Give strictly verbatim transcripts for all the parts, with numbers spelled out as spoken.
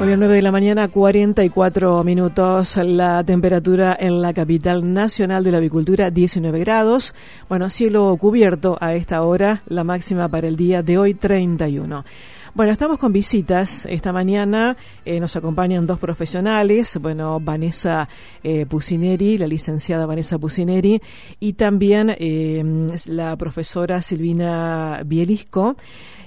Bueno, nueve de la mañana, cuarenta y cuatro minutos, la temperatura en la capital nacional de la avicultura, diecinueve grados. Bueno, cielo cubierto a esta hora, la máxima para el día de hoy, treinta y uno. Bueno, estamos con visitas. Esta mañana eh, nos acompañan dos profesionales, bueno, Vanessa eh, Pucineri, la licenciada Vanessa Pucineri, y también eh, la profesora Silvina Bielisco.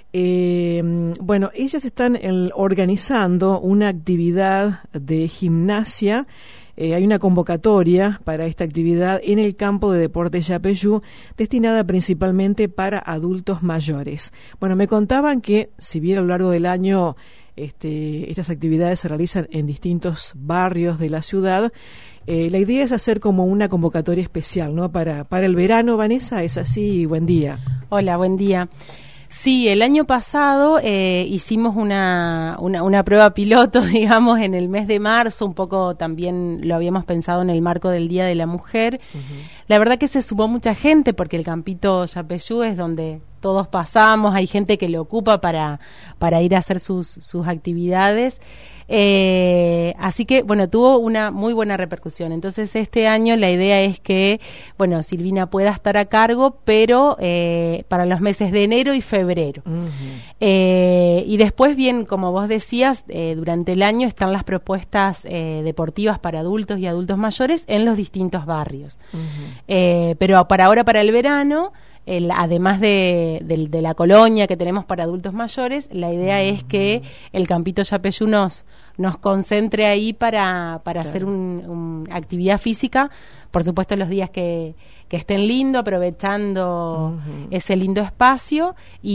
Eh, bueno, ellas están el, organizando una actividad de gimnasia. Eh, hay una convocatoria para esta actividad en el campo de deportes Yapeyú, destinada principalmente para adultos mayores. Bueno, me contaban que, si bien a lo largo del año este, estas actividades se realizan en distintos barrios de la ciudad, eh, la idea es hacer como una convocatoria especial, ¿no? Para, para el verano. Vanessa, ¿es así? Buen día. Hola, buen día. Sí, el año pasado eh, hicimos una, una, una prueba piloto, digamos, en el mes de marzo, un poco también lo habíamos pensado en el marco del Día de la Mujer. Uh-huh. La verdad que se sumó mucha gente porque el campito Yapeyú es donde todos pasamos, hay gente que lo ocupa para, para ir a hacer sus, sus actividades. Eh, así que, bueno, tuvo una muy buena repercusión. Entonces, este año la idea es que, bueno, Silvina pueda estar a cargo, pero eh, para los meses de enero y febrero. Uh-huh. Eh, y después, bien, como vos decías, eh, durante el año están las propuestas eh, deportivas para adultos y adultos mayores en los distintos barrios. Uh-huh. Eh, pero para ahora, para el verano, El, además de, de, de la colonia que tenemos para adultos mayores, la idea mm. es que el campito Yapeyú nos, nos concentre ahí para, para claro. hacer una un actividad física, por supuesto los días que, que estén lindo, aprovechando uh-huh. ese lindo espacio,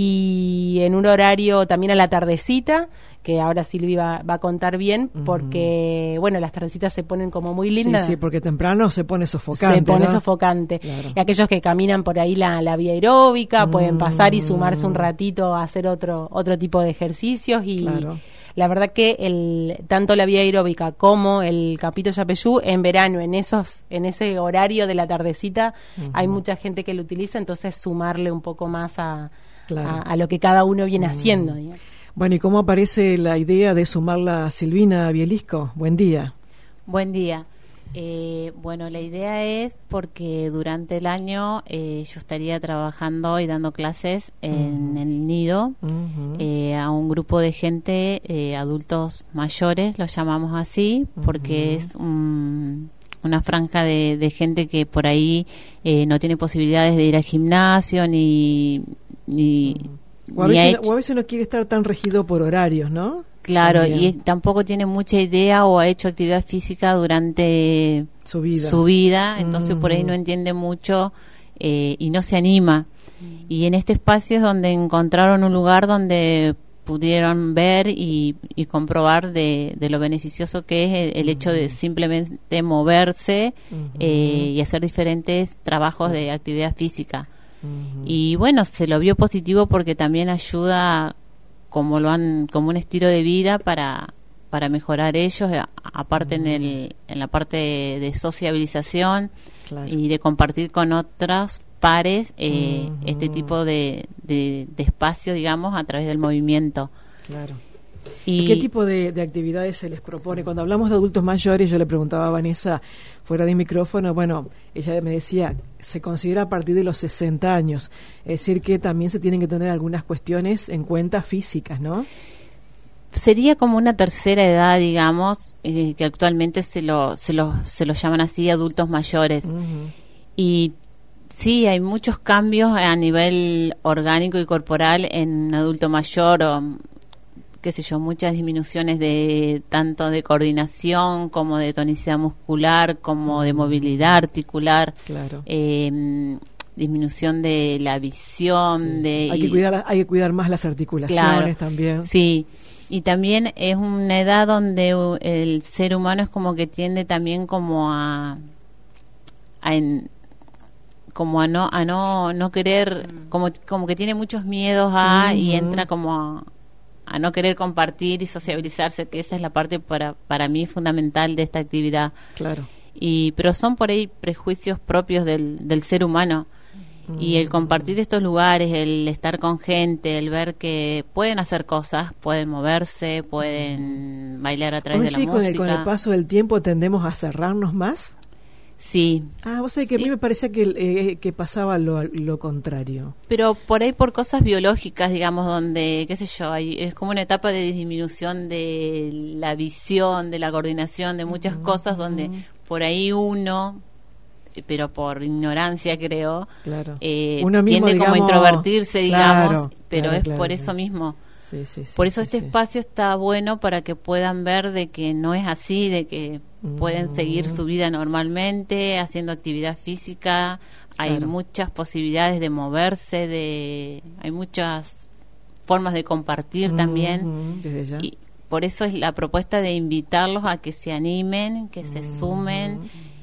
y en un horario también a la tardecita, que ahora Silvi va, va a contar bien, porque, uh-huh. bueno, las tardecitas se ponen como muy lindas. Sí, sí, porque temprano se pone sofocante, Se pone ¿no? sofocante. Claro. Y aquellos que caminan por ahí la, la vía aeróbica, uh-huh. pueden pasar y sumarse un ratito a hacer otro, otro tipo de ejercicios, y claro. la verdad que el, tanto la vía aeróbica como el campito Yapeyú, en verano, en esos, en ese horario de la tardecita, uh-huh. hay mucha gente que lo utiliza, entonces sumarle un poco más a, claro. a, a lo que cada uno viene uh-huh. haciendo, digamos. Bueno, ¿y cómo aparece la idea de sumarla a Silvina Bielisco? Buen día. Buen día. Eh, bueno, la idea es porque durante el año eh, yo estaría trabajando y dando clases en uh-huh. el nido uh-huh. eh, a un grupo de gente, eh, adultos mayores, los llamamos así, porque uh-huh. es un... una franja de, de gente que por ahí eh, no tiene posibilidades de ir al gimnasio ni... ni uh-huh. O a, veces, o a veces no quiere estar tan regido por horarios, ¿no? Claro, también. Y es, tampoco tiene mucha idea o ha hecho actividad física durante su vida, su vida entonces mm. por ahí no entiende mucho eh, y no se anima. Mm. Y en este espacio es donde encontraron un lugar donde pudieron ver y, y comprobar de, de lo beneficioso que es el, el hecho de simplemente moverse uh-huh. eh, y hacer diferentes trabajos uh-huh. de actividad física. Uh-huh. Y bueno, se lo vio positivo porque también ayuda como lo han como un estilo de vida para para mejorar ellos, aparte uh-huh. en el en la parte de, de sociabilización claro. y de compartir con otros pares eh, uh-huh. este tipo de, de, de espacio, digamos, a través del movimiento. Claro. ¿Y qué tipo de, de actividades se les propone? Cuando hablamos de adultos mayores, yo le preguntaba a Vanessa fuera de micrófono, bueno, ella me decía, se considera a partir de los sesenta años, es decir, que también se tienen que tener algunas cuestiones en cuenta físicas, ¿no? Sería como una tercera edad, digamos, eh, que actualmente se lo, se lo, se lo llaman así adultos mayores. Uh-huh. Y sí, hay muchos cambios a nivel orgánico y corporal en adulto mayor, o qué sé yo, muchas disminuciones de tanto de coordinación como de tonicidad muscular, como de movilidad articular, claro. eh, disminución de la visión, sí, de sí. Hay que cuidar, hay que cuidar más las articulaciones claro, también. Sí, y también es una edad donde el ser humano es como que tiende también como a, a en, como a no a no no querer, como como que tiene muchos miedos a uh-huh. y entra como a a no querer compartir y sociabilizarse, que esa es la parte para para mí fundamental de esta actividad. Claro. Y pero son por ahí prejuicios propios del del ser humano Y el compartir estos lugares, el estar con gente, el ver que pueden hacer cosas, pueden moverse, pueden bailar a través de la sí, música. Con el, con el paso del tiempo tendemos a cerrarnos más. Sí. Ah, vos sabés que sí. A mí me parecía que, eh, que pasaba lo, lo contrario. Pero por ahí por cosas biológicas, digamos, donde, qué sé yo, hay, es como una etapa de disminución de la visión, de la coordinación, de muchas uh-huh. cosas, donde por ahí uno, pero por ignorancia creo, claro. eh, uno mismo, tiende digamos, como a introvertirse, digamos, claro, pero claro, es claro, por claro. eso mismo. Sí, sí, sí, por eso sí, este sí. espacio está bueno para que puedan ver de que no es así, de que uh-huh. pueden seguir su vida normalmente, haciendo actividad física, claro. hay muchas posibilidades de moverse, de hay muchas formas de compartir uh-huh. también. Desde ya. Y por eso es la propuesta de invitarlos a que se animen, que uh-huh. se sumen,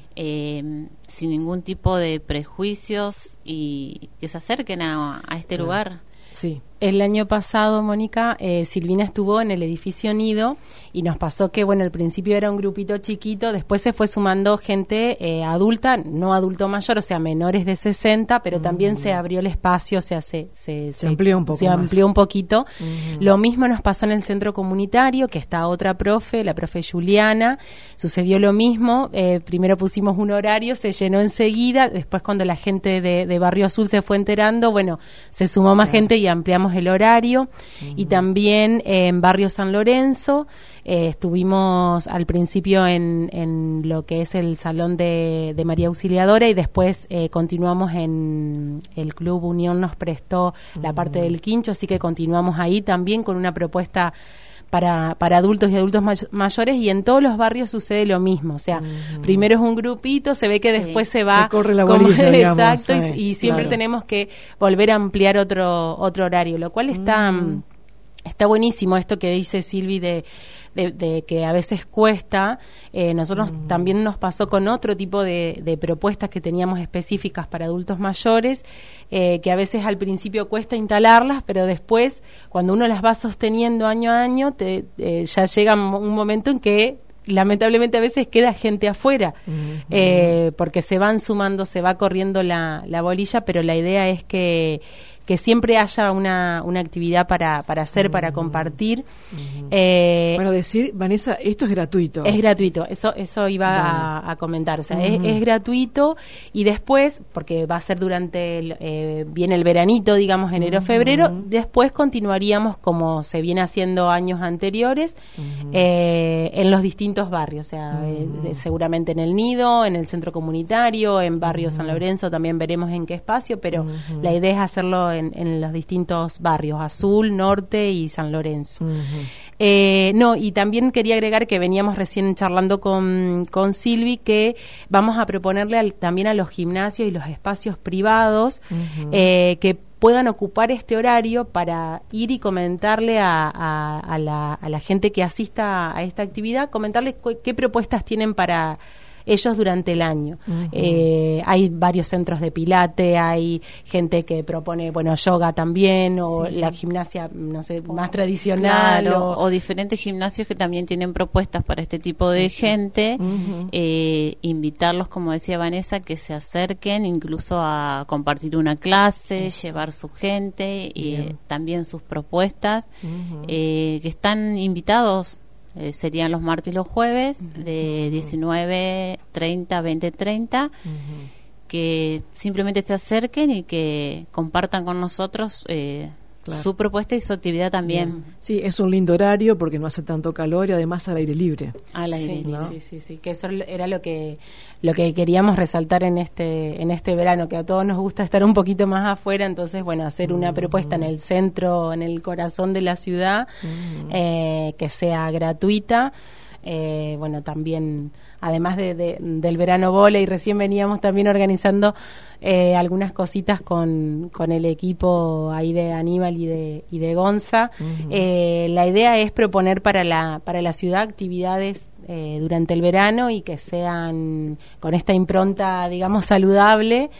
eh, sin ningún tipo de prejuicios y que se acerquen a, a este claro. lugar. Sí. El año pasado, Mónica, eh, Silvina estuvo en el edificio Nido y nos pasó que, bueno, al principio era un grupito chiquito, después se fue sumando gente eh, adulta, no adulto mayor, o sea, menores de sesenta, pero uh-huh. también se abrió el espacio, o sea, se, se, se, se amplió un poco se más. amplió un poquito. Uh-huh. Lo mismo nos pasó en el centro comunitario, que está otra profe, la profe Juliana, sucedió lo mismo, eh, primero pusimos un horario, se llenó enseguida, después cuando la gente de, de Barrio Azul se fue enterando, bueno, se sumó más claro. gente y ampliamos el horario uh-huh. y también eh, en Barrio San Lorenzo eh, estuvimos al principio en, en lo que es el Salón de, de María Auxiliadora y después eh, continuamos en el Club Unión, nos prestó uh-huh. la parte del quincho, así que continuamos ahí también con una propuesta para para adultos y adultos may- mayores y en todos los barrios sucede lo mismo, o sea, uh-huh. primero es un grupito, se ve que sí. después se va se corre la como, bolilla, digamos, exacto, ¿sabes? y, y siempre claro. tenemos que volver a ampliar otro otro horario, lo cual está uh-huh. está buenísimo esto que dice Silvi de De, de que a veces cuesta. Eh, nosotros mm. también nos pasó con otro tipo de, de propuestas que teníamos específicas para adultos mayores, eh, que a veces al principio cuesta instalarlas, pero después, cuando uno las va sosteniendo año a año, te, eh, ya llega un momento en que lamentablemente a veces queda gente afuera, mm-hmm. eh, porque se van sumando, se va corriendo la, la bolilla, pero la idea es que que siempre haya una, una actividad para, para hacer, uh-huh. para compartir. Uh-huh. Eh, bueno, decir, Vanessa, esto es gratuito. Es gratuito, eso eso iba bueno. a, a comentar. O sea, uh-huh. es, es gratuito y después, porque va a ser durante, el, eh, viene el veranito, digamos, enero-febrero, uh-huh. después continuaríamos como se viene haciendo años anteriores, uh-huh. eh, en los distintos barrios. O sea, uh-huh. eh, de, seguramente en el Nido, en el centro comunitario, en Barrio uh-huh. San Lorenzo, también veremos en qué espacio, pero uh-huh. la idea es hacerlo en En, en los distintos barrios, Azul, Norte y San Lorenzo. Uh-huh. Eh, no, y también quería agregar que veníamos recién charlando con, con Silvi que vamos a proponerle al, también a los gimnasios y los espacios privados uh-huh. eh, que puedan ocupar este horario para ir y comentarle a, a, a, la, a la gente que asista a esta actividad, comentarles cu- qué propuestas tienen para ellos durante el año. Uh-huh. Eh, hay varios centros de pilate, hay gente que propone, bueno, yoga también, o sí. la gimnasia, no sé, o, más tradicional. Claro, o, o diferentes gimnasios que también tienen propuestas para este tipo de sí. gente. Uh-huh. Eh, invitarlos, como decía Vanessa, que se acerquen incluso a compartir una clase, sí. llevar su gente y eh, también sus propuestas, uh-huh. eh, que están invitados. Eh, serían los martes y los jueves de diecinueve treinta, veinte treinta, uh-huh. que simplemente se acerquen y que compartan con nosotros eh, claro. su propuesta y su actividad también. Bien. Sí, es un lindo horario porque no hace tanto calor y además al aire libre. Al aire libre, ¿no? sí, sí, sí, que eso era lo que lo que queríamos resaltar en este en este verano, que a todos nos gusta estar un poquito más afuera, entonces, bueno, hacer una uh-huh. propuesta en el centro, en el corazón de la ciudad, uh-huh. eh, que sea gratuita, eh, bueno, también además de, de, del verano vóley, recién veníamos también organizando eh, algunas cositas con, con el equipo ahí de Aníbal y de, y de Gonza. Uh-huh. Eh, la idea es proponer para la, para la ciudad actividades eh, durante el verano y que sean con esta impronta, digamos, saludable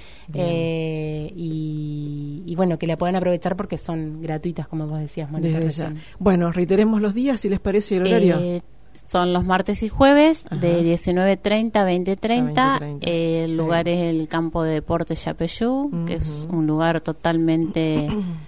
eh, y, y bueno, que la puedan aprovechar porque son gratuitas, como vos decías, Mónica. Bueno, reiteremos los días, si les parece, el horario. Eh, Son los martes y jueves. Ajá. De diecinueve treinta a veinte treinta. Eh, el lugar sí. es el campo de deportes Yapeyú, uh-huh. que es un lugar totalmente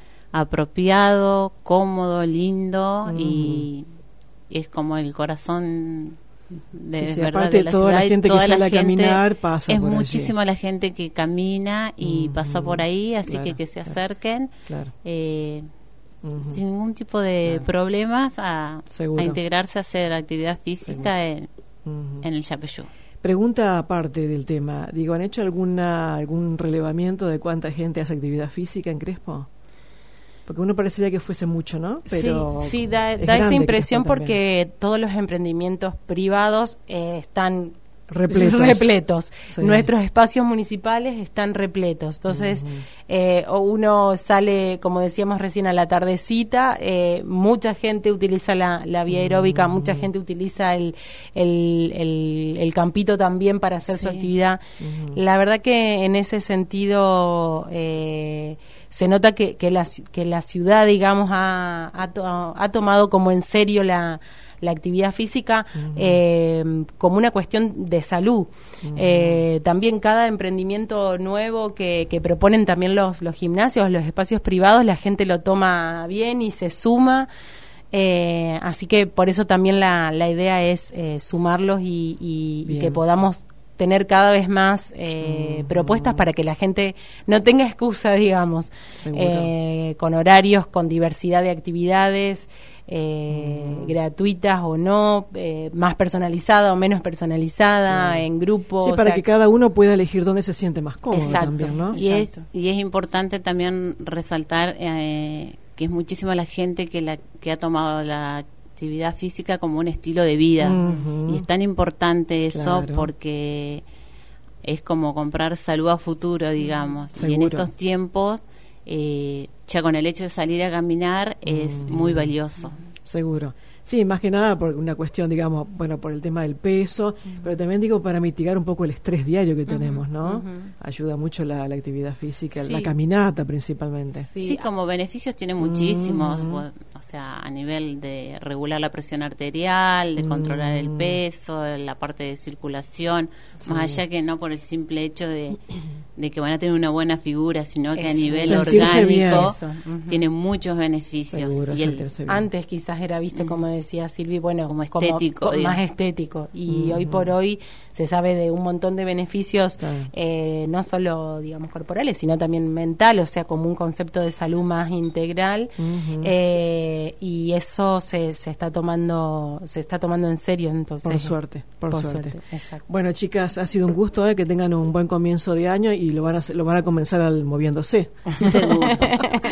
apropiado, cómodo, lindo, uh-huh. y es como el corazón de, sí, sí, verdad, aparte de la toda ciudad. La gente toda que la sale gente, a caminar pasa es por muchísima allí. La gente que camina y uh-huh. pasa por ahí, así claro, que que se acerquen. Claro. Eh, Uh-huh. sin ningún tipo de claro. problemas a, a integrarse a hacer actividad física en, uh-huh. en el Yapeyú. Pregunta aparte del tema, digo, ¿han hecho alguna algún relevamiento de cuánta gente hace actividad física en Crespo? Porque uno parecería que fuese mucho, ¿no? Pero sí, sí da, da esa impresión porque todos los emprendimientos privados eh, están repletos, repletos. Sí. Nuestros espacios municipales están repletos, entonces uh-huh. eh, uno sale, como decíamos recién, a la tardecita, eh, mucha gente utiliza la, la vía aeróbica, uh-huh. mucha gente utiliza el, el, el, el campito también para hacer sí. su actividad. Uh-huh. La verdad que en ese sentido eh, se nota que, que, la, que la ciudad, digamos, ha, ha, to, ha tomado como en serio la la actividad física uh-huh. eh, como una cuestión de salud. Uh-huh. Eh, también cada emprendimiento nuevo que, que proponen también los, los gimnasios, los espacios privados, la gente lo toma bien y se suma. Eh, así que por eso también la, la idea es eh, sumarlos y, y, y que podamos tener cada vez más eh, uh-huh. propuestas para que la gente no tenga excusa, digamos, eh, con horarios, con diversidad de actividades, eh, uh-huh. gratuitas o no, eh, más personalizada o menos personalizada, sí. en grupo. Sí, para sea, que cada uno pueda elegir dónde se siente más cómodo. Exacto. También, ¿no? Y, exacto. Es, y es importante también resaltar eh, que es muchísima la gente que, la, que ha tomado la actividad física como un estilo de vida. Uh-huh. Y es tan importante eso claro. porque es como comprar salud a futuro, digamos. Uh-huh. Y en estos tiempos, eh, ya con el hecho de salir a caminar es uh-huh. muy valioso. Seguro. Sí, más que nada por una cuestión, digamos, bueno, por el tema del peso, uh-huh. pero también digo para mitigar un poco el estrés diario que tenemos, uh-huh. ¿no? Uh-huh. Ayuda mucho la, la actividad física, sí. la caminata principalmente. Sí, sí, como beneficios tiene muchísimos, uh-huh. o sea, a nivel de regular la presión arterial, de uh-huh. controlar el peso, la parte de circulación, sí. más allá que no por el simple hecho de, de que van a tener una buena figura, sino que Eso. a nivel Sentirse orgánico uh-huh. tiene muchos beneficios. Seguro, y el, antes quizás era visto uh-huh. como decía Silvi, bueno, como estético, como, más estético y uh-huh. hoy por hoy se sabe de un montón de beneficios, claro. eh, no solo digamos corporales, sino también mental, o sea, como un concepto de salud más integral, uh-huh. eh, y eso se, se está tomando se está tomando en serio, entonces por suerte, por, por suerte. suerte exacto. Bueno, chicas, ha sido un gusto eh, que tengan un buen comienzo de año y lo van a lo van a comenzar al moviéndose. Seguro.